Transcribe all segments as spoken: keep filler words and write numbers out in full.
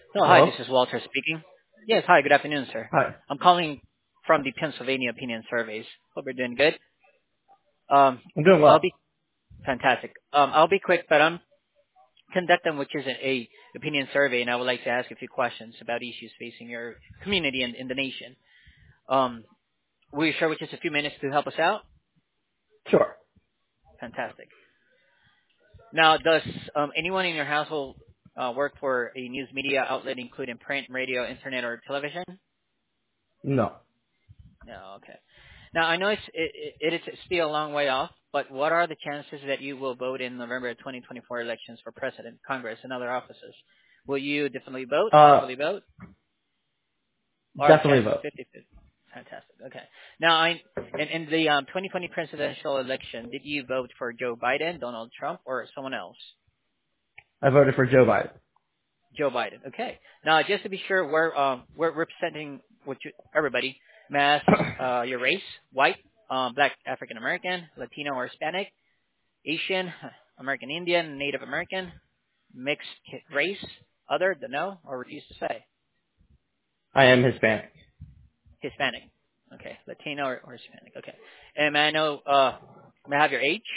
Hello, hi, this Hello? is Walter speaking. Yes, hi, good afternoon, sir. Hi. I'm calling from the Pennsylvania Opinion Surveys. Hope you're doing good. Um, I'm doing I'll well. be fantastic. Um, I'll be quick, but I'm conducting which is a, a opinion survey, and I would like to ask a few questions about issues facing your community and in the nation. Um, will you share with us a few minutes to help us out? Sure. Fantastic. Now, does um, anyone in your household uh, work for a news media outlet, including print, radio, internet, or television? No. No, okay. Now, I know it's, it, it, it is still a long way off, but what are the chances that you will vote in November twenty twenty-four elections for president, Congress, and other offices? Will you definitely vote, Uh, possibly vote, or the definitely chances vote. fifty fifty? Fantastic. Okay. Now, I, in, in the um, twenty twenty presidential election, did you vote for Joe Biden, Donald Trump, or someone else? I voted for Joe Biden. Joe Biden. Okay. Now, just to be sure, we're um, we're representing what you, everybody. Mass, uh, your race, white, um, black, African American, Latino or Hispanic, Asian, American Indian, Native American, mixed race, other, the no, or refuse to say. I am Hispanic. Hispanic. Okay. Latino or, or Hispanic. Okay. And may I know, uh, may I have your age?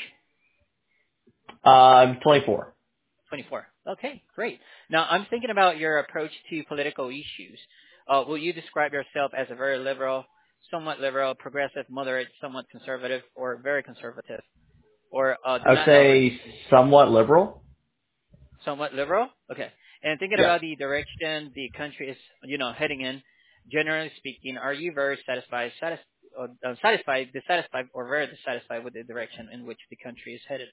Uh, I'm twenty-four. twenty-four. Okay, great. Now, I'm thinking about your approach to political issues. Uh, will you describe yourself as a very liberal, somewhat liberal, progressive, moderate, somewhat conservative, or very conservative? Or uh, do I would not know, say refuse to somewhat liberal. somewhat liberal? Okay. And thinking Yes. about the direction the country is, you know, heading in, generally speaking, are you very satisfied, satis- uh, uh, satisfied, dissatisfied, or very dissatisfied with the direction in which the country is headed?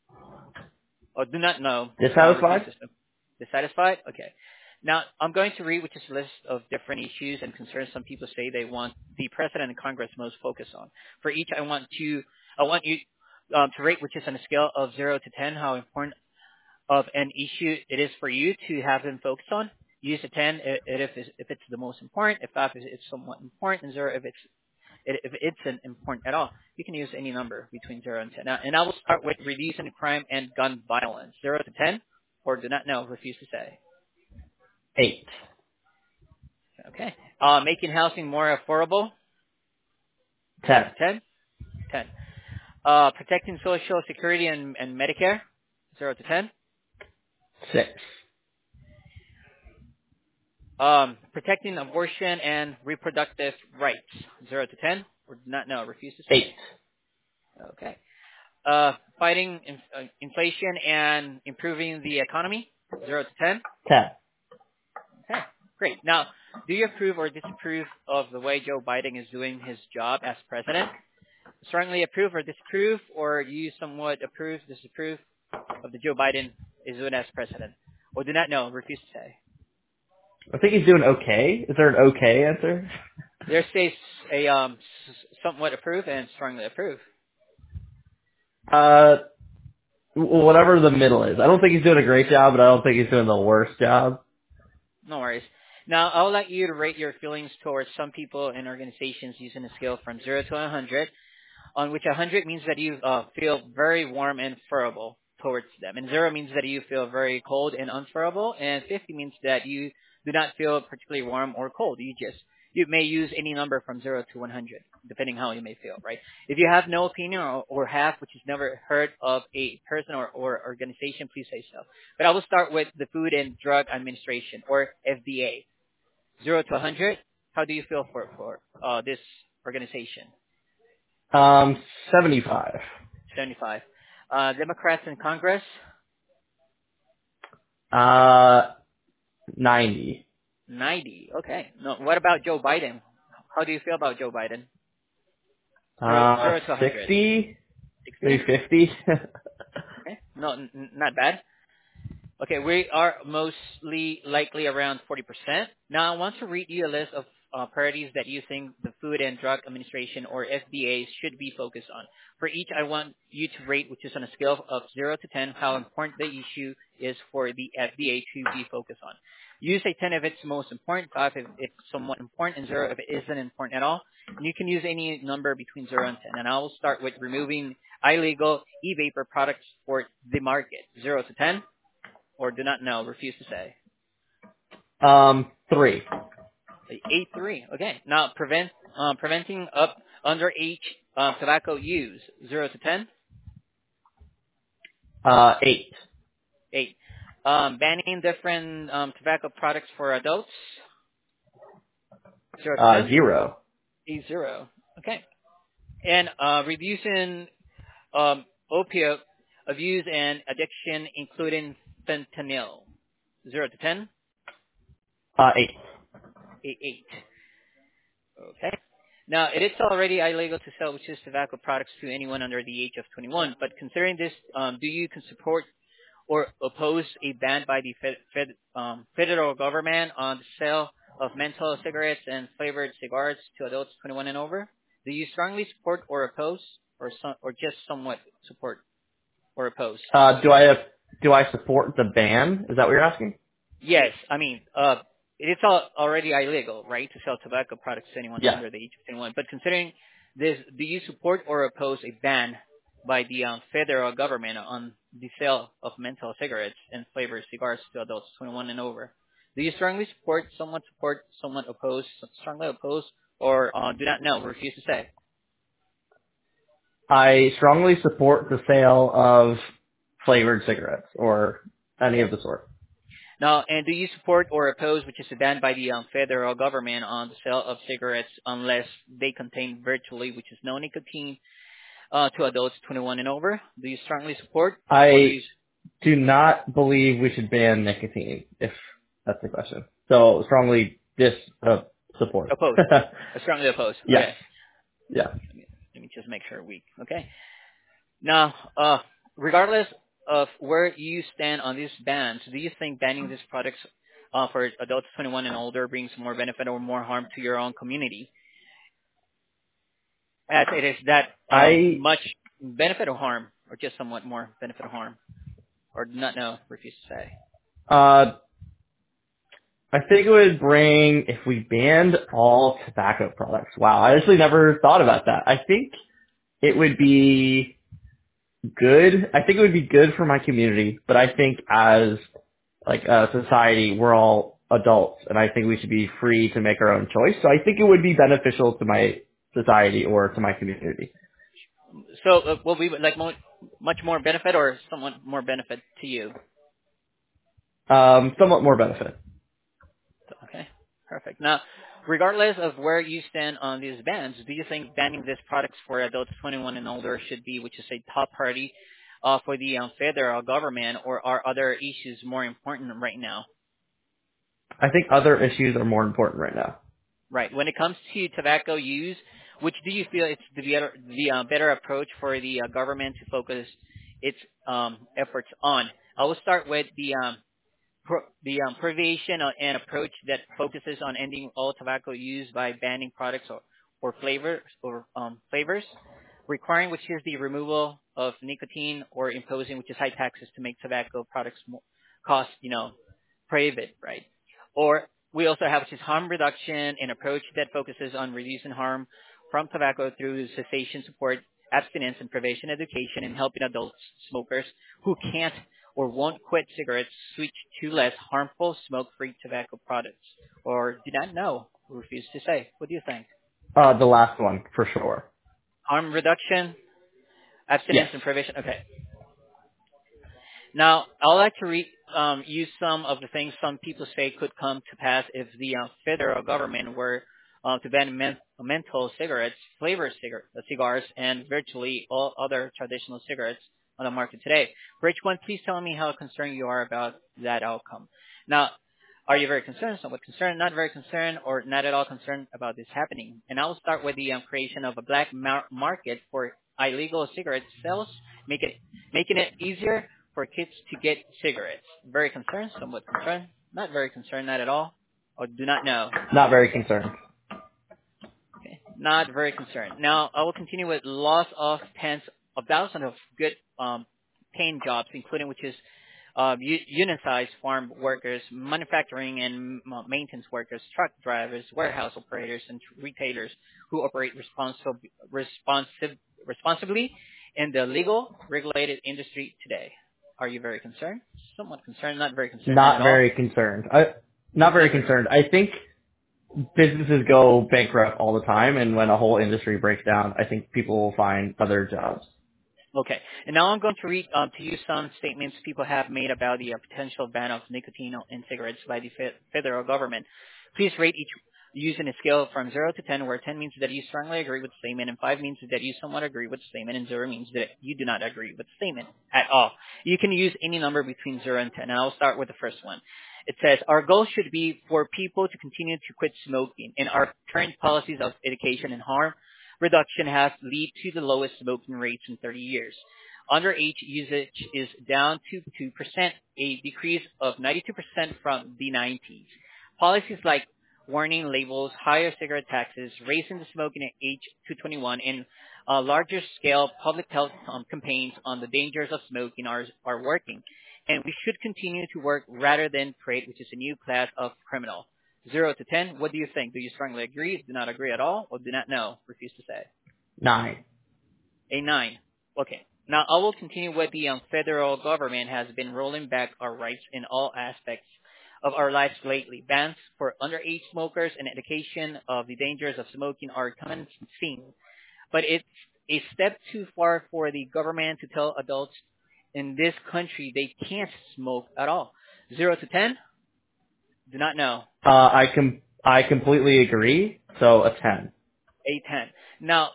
Or do not know, uh, refuse Dissatisfied? to say. Dissatisfied? Okay. Now, I'm going to read which is a list of different issues and concerns some people say they want the President and Congress most focus on. For each, I want to, I want you um, to rate which is on a scale of zero to ten, how important of an issue it is for you to have them focus on. Use a ten i- if it's, if it's the most important, if five is it's somewhat important, and zero if it's if it's an important at all. You can use any number between zero and ten. Now, and I will start with reducing crime and gun violence. Zero to ten, or do not know, refuse to say. Eight. Okay. Uh, making housing more affordable. Zero Ten. to ten. Ten. Uh, protecting Social Security and, and Medicare. Zero to ten. Six. Um, protecting abortion and reproductive rights. Zero to ten, or do not know, refuse to say. Eight. Okay. Uh, fighting in, uh, inflation and improving the economy. Zero to ten. Ten. Okay, great. Now, do you approve or disapprove of the way Joe Biden is doing his job as president? Strongly approve or disapprove, or you somewhat approve, disapprove of the Joe Biden is doing as president? Or do not know, refuse to say. I think he's doing okay. Is there an okay answer? There stays a um, s- somewhat approve and strongly approve. Uh, w- whatever the middle is. I don't think he's doing a great job, but I don't think he's doing the worst job. No worries. Now, I'll let you to rate your feelings towards some people and organizations using a scale from zero to one hundred, on which one hundred means that you uh, feel very warm and furrowable towards them, and zero means that you feel very cold and unfurrowable, and fifty means that you do not feel particularly warm or cold. You just you may use any number from zero to one hundred, depending how you may feel, right? If you have no opinion or, or have, which is never heard of a person or, or organization, please say so. But I will start with the Food and Drug Administration, or F D A. zero to one hundred, how do you feel for, for uh, this organization? Um, seventy-five. seventy-five. Uh, Democrats in Congress, Uh, ninety. ninety. Okay. No, what about Joe Biden? How do you feel about Joe Biden? Zero, Uh, zero to one hundred. sixty? sixty? Maybe fifty? Okay. No, n- n- not bad. Okay, we are mostly likely around forty percent. Now, I want to read you a list of uh, priorities that you think the Food and Drug Administration, or F D A, should be focused on. For each, I want you to rate, which is on a scale of zero to ten, how important the issue is for the F D A to be focused on. Use a ten if it's most important, five if it's somewhat important, and zero if it isn't important at all. And you can use any number between zero and ten. And I will start with removing illegal e-vapor products for the market. zero to ten. Or do not know, refuse to say. Um, three. Eight three. Okay. Now prevent um, preventing up underage uh, tobacco use. Zero to ten. Uh, eight. Eight. Um, banning different um, tobacco products for adults. Zero to Uh, ten. zero. Eight zero. Okay. And uh, reducing um, opiate abuse and addiction, including fentanyl. Zero to ten. Uh, eight. Eight eight. Okay. Now, it is already illegal to sell which is tobacco products to anyone under the age of twenty-one. But considering this, um, do you support or oppose a ban by the fed, fed, um, federal government on the sale of menthol cigarettes and flavored cigars to adults twenty-one and over? Do you strongly support or oppose, or some, or just somewhat support or oppose? Uh, do I have, do I support the ban? Is that what you're asking? Yes, I mean, uh, it's all already illegal, right, to sell tobacco products to anyone Yes. under the age of twenty-one. But considering this, do you support or oppose a ban by the um, federal government on the sale of menthol cigarettes and flavored cigars to adults twenty-one and over? Do you strongly support, somewhat support, somewhat oppose, strongly oppose, or uh, do not know, refuse to say? I strongly support the sale of flavored cigarettes or any of the sort. Now, and do you support or oppose, which is a ban by the um, federal government on the sale of cigarettes unless they contain virtually, which is no nicotine, uh, to adults twenty-one and over? Do you strongly support? Or do I you do not believe we should ban nicotine, if that's the question. So strongly dis uh, support. oppose? I strongly oppose. Yes. Okay. Yeah. Let me, let me just make sure we, okay. Now, uh, regardless of where you stand on these bans, do you think banning these products uh, for adults twenty-one and older brings more benefit or more harm to your own community? As it is that um, I much benefit or harm, or just somewhat more benefit or harm, or do not know, refuse to say. uh I think it would bring if we banned all tobacco products. Wow, I actually never thought about that. I think it would be good. I think it would be good for my community, but I think as like a society, we're all adults, and I think we should be free to make our own choice. So I think it would be beneficial to my society or to my community. So, uh, will we like mo- much more benefit or somewhat more benefit to you? Um, somewhat more benefit. Okay, perfect. Now, regardless of where you stand on these bans, do you think banning these products for adults twenty-one and older should be, which is a top priority uh, for the um, federal government, or are other issues more important right now? I think other issues are more important right now. Right. When it comes to tobacco use, which do you feel it's the better, the uh, better approach for the uh, government to focus its um, efforts on? I will start with the um, pro- the um, provision uh, and approach that focuses on ending all tobacco use by banning products or, or flavors or um, flavors, requiring which is the removal of nicotine, or imposing which is high taxes to make tobacco products more cost, you know, prohibit, right? Or we also have which is harm reduction, an approach that focuses on reducing harm from tobacco through cessation support, abstinence and prevention education, and helping adult smokers who can't or won't quit cigarettes switch to less harmful smoke-free tobacco products. Or do not know, refuse to say. What do you think? Uh, the last one for sure. Harm reduction, abstinence Yes. and prevention. Okay. Now, I would like to re- um, use some of the things some people say could come to pass if the uh, federal government were uh, to ban men- menthol cigarettes, flavored cigar- uh, cigars, and virtually all other traditional cigarettes on the market today. For each one, please tell me how concerned you are about that outcome. Now, are you very concerned, somewhat concerned, not very concerned, or not at all concerned about this happening? And I will start with the um, creation of a black mar- market for illegal cigarette sales, make it, making it easier for kids to get cigarettes. Very concerned, somewhat concerned, not very concerned, not at all, or do not know. Not very concerned. Okay, not very concerned. Now, I will continue with loss of tens of thousands of good um, paying jobs, including which is uh, u- unionized farm workers, manufacturing and uh, maintenance workers, truck drivers, warehouse operators, and retailers who operate responsi- responsi- responsibly in the legal, regulated industry today. Are you very concerned? Somewhat concerned, not very concerned, not Not at all. very concerned. I Not very concerned. I think businesses go bankrupt all the time, and when a whole industry breaks down, I think people will find other jobs. Okay. And now I'm going to read um, to you some statements people have made about the uh, potential ban of nicotine in cigarettes by the fe- federal government. Please rate each using a scale from zero to ten, where ten means that you strongly agree with the statement, and five means that you somewhat agree with the statement, and zero means that you do not agree with the statement at all. You can use any number between zero and ten, and I'll start with the first one. It says, our goal should be for people to continue to quit smoking, and our current policies of education and harm reduction has led to the lowest smoking rates in thirty years. Underage usage is down to two percent, a decrease of ninety-two percent from the nineties. Policies like warning labels, higher cigarette taxes, raising the smoking age to twenty-one, and uh, larger scale public health um, campaigns on the dangers of smoking are, are working. And we should continue to work rather than create, which is a new class of criminal. Zero to ten, what do you think? Do you strongly agree, do not agree at all, or do not know? Refuse to say. Nine. A nine. Okay. Now I will continue with the um, federal government has been rolling back our rights in all aspects of our lives lately. Bans for underage smokers and education of the dangers of smoking are common seen. But it's a step too far for the government to tell adults in this country they can't smoke at all. Zero to ten? Do not know. Uh, I com- I completely agree. So a ten. A ten. Now,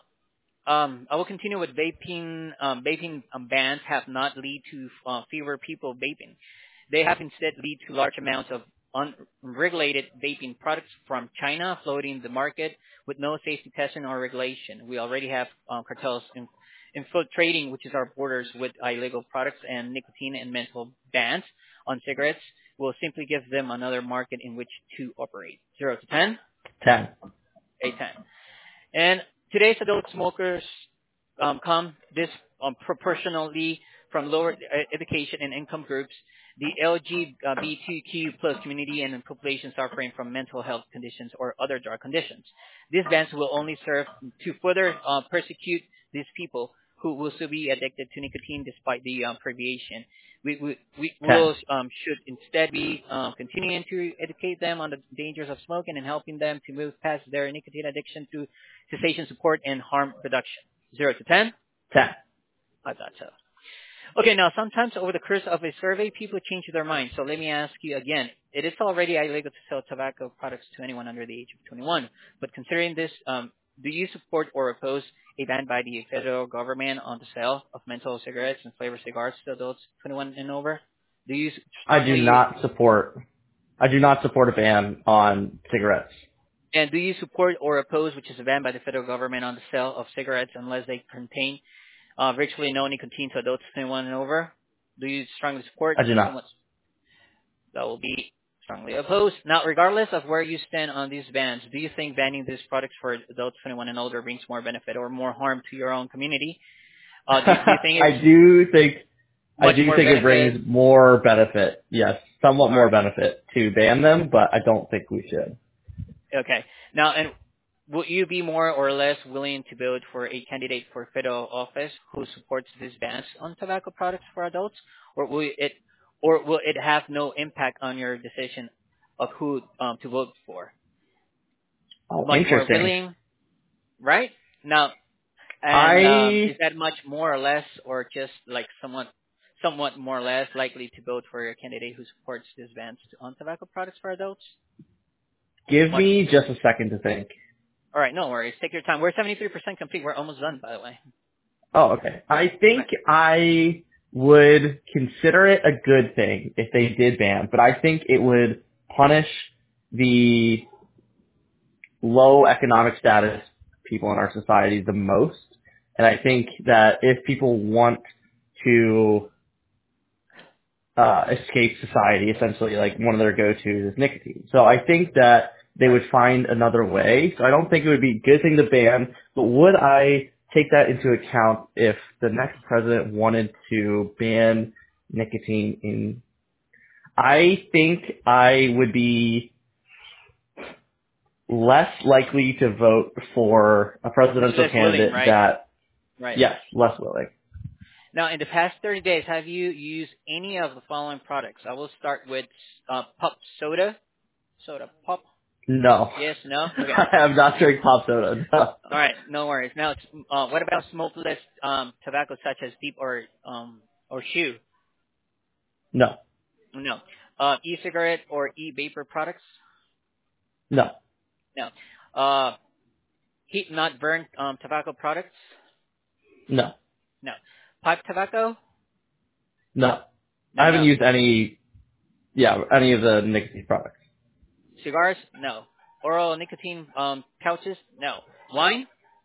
um, I will continue with vaping. Um, vaping um, bans have not led to uh, fewer people vaping. They have instead led to large amounts of unregulated vaping products from China flooding the market with no safety testing or regulation. We already have um, cartels in, infiltrating, which is our borders with illegal products, and nicotine and menthol bans on cigarettes will simply give them another market in which to operate. Zero to ten? Ten. A ten. And today's adult smokers um, come disproportionately from lower uh, education and income groups, the L G B T Q plus community, and population suffering from mental health conditions or other drug conditions. These bans will only serve to further uh, persecute these people who will still be addicted to nicotine despite the um, prohibition. We, we, we will, um, should instead be um, continuing to educate them on the dangers of smoking and helping them to move past their nicotine addiction to cessation support and harm reduction. Zero to ten? Ten. I thought so. Okay, now sometimes over the course of a survey, people change their minds. So let me ask you again. It is already illegal to sell tobacco products to anyone under the age of twenty-one. But considering this, um, do you support or oppose a ban by the federal government on the sale of menthol cigarettes and flavored cigars to adults twenty-one and over? Do you I do strongly, not support. I do not support a ban on cigarettes. and do you support or oppose, which is a ban by the federal government on the sale of cigarettes unless they contain uh, virtually no nicotine to adults twenty-one and over? Do you strongly support? I do not. Somewhat, that will be strongly opposed. Now, regardless of where you stand on these bans, do you think banning these products for adults twenty-one and older brings more benefit or more harm to your own community? Uh, do, do you think I it's do think I much do more think it benefit? brings more benefit. Yes, somewhat All more right. benefit to ban them, but I don't think we should. Okay. Now, and would you be more or less willing to vote for a candidate for federal office who supports these bans on tobacco products for adults, or will it, or will it have no impact on your decision of who um, to vote for? Oh, Much more interesting. willing, right? Now, and um, is I that much more or less, or just like somewhat, somewhat more or less likely to vote for a candidate who supports these bans on tobacco products for adults? give Much. me just a second to think. All right, no worries. Take your time. We're seventy-three percent complete. We're almost done, by the way. Oh, okay. I think Right. I would consider it a good thing if they did ban, but I think it would punish the low economic status people in our society the most. And I think that if people want to uh, escape society, essentially, like one of their go-tos is nicotine. So I think that they would find another way. So I don't think it would be a good thing to ban, but would I take that into account if the next president wanted to ban nicotine in? I think I would be less likely to vote for a presidential Less willing, candidate right? that, Right. yes, less willing. Now, in the past thirty days, have you used any of the following products? I will start with uh, Pop Soda, Soda pop. No. Yes, no? Okay. I'm not drinking pop soda. No. All right, no worries. Now, it's, uh, what about smokeless um, tobacco such as deep or um, or chew? No. No. Uh, e-cigarette or e-vapor products? No. No. Uh, heat not burn um, tobacco products? No. No. Pipe tobacco? No. I No, haven't no. used any, yeah, any of the nicotine products. Cigars? No. Oral nicotine um, pouches? No. Wine?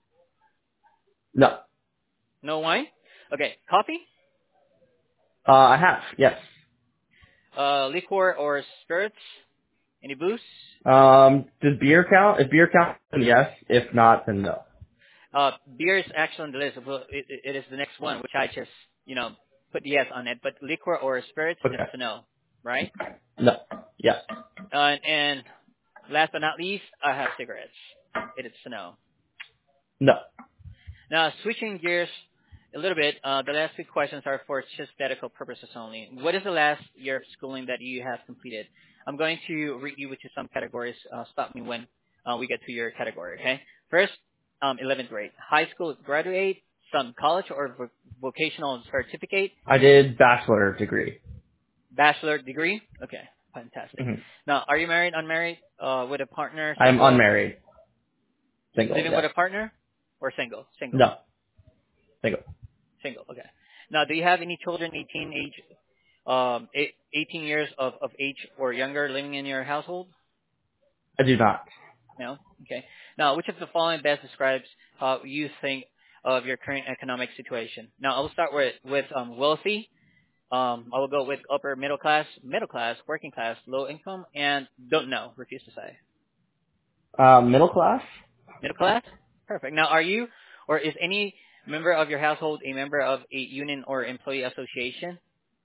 No. No wine? Okay. Coffee? Uh, I have, yes. Uh, liquor or spirits? Any booze? Um, does beer count? If beer count, then yes. If not, then no. Uh, beer is actually on the list. Well, it, it it is the next one, which I just, you know, put yes on it. But liquor or spirits, Okay. it's a no, right? No. Yes. Uh, and last but not least, I have cigarettes. It is a no. No. Now, switching gears a little bit, uh, the last two questions are for just medical purposes only. What is the last year of schooling that you have completed? I'm going to read you with you some categories. Uh, stop me when uh, we get to your category, okay? First, um, eleventh grade. High school graduate, some college or vo- vocational certificate, I did bachelor degree. bachelor degree. Okay, fantastic. hmm Now, are you married, unmarried, uh, with a partner, I'm single, unmarried. Single, living with yes. a partner, or single? Single. No. Single. Single, okay. Now, do you have any children, eighteen age, um, eight- eighteen years of, of age or younger living in your household? I do not. No? Okay. Now, which of the following best describes how you think of your current economic situation? Now, I will start with, with um, wealthy. Um, I will go with upper middle class, middle class, working class, low income, and don't know, refuse to say. Um, middle class? Middle class? Perfect. Now, are you or is any member of your household a member of a union or employee association?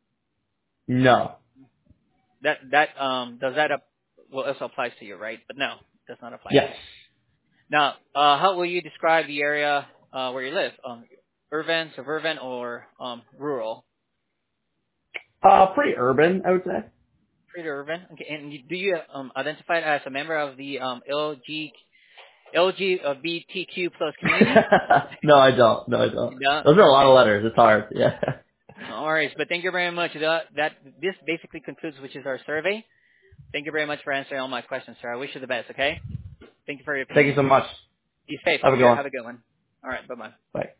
No. That that um does that up well also applies to you, right? But no, does not apply to Yes. you. Now, uh, how will you describe the area uh, where you live? Um, urban, suburban, or um, rural? Uh, pretty urban, I would say. Pretty urban. Okay, and you- do you um, identify as a member of the um, L G L G B T Q plus community? no, I don't. No, I don't. No. Those are a lot of letters. It's hard. Yeah. No worries, but thank you very much. That, that this basically concludes, which is our survey. Thank you very much for answering all my questions, sir. I wish you the best. Okay. Thank you for your Thank you opinion. so much. Be safe Have out a good here. one. Have a good one. All right. Bye bye. Bye.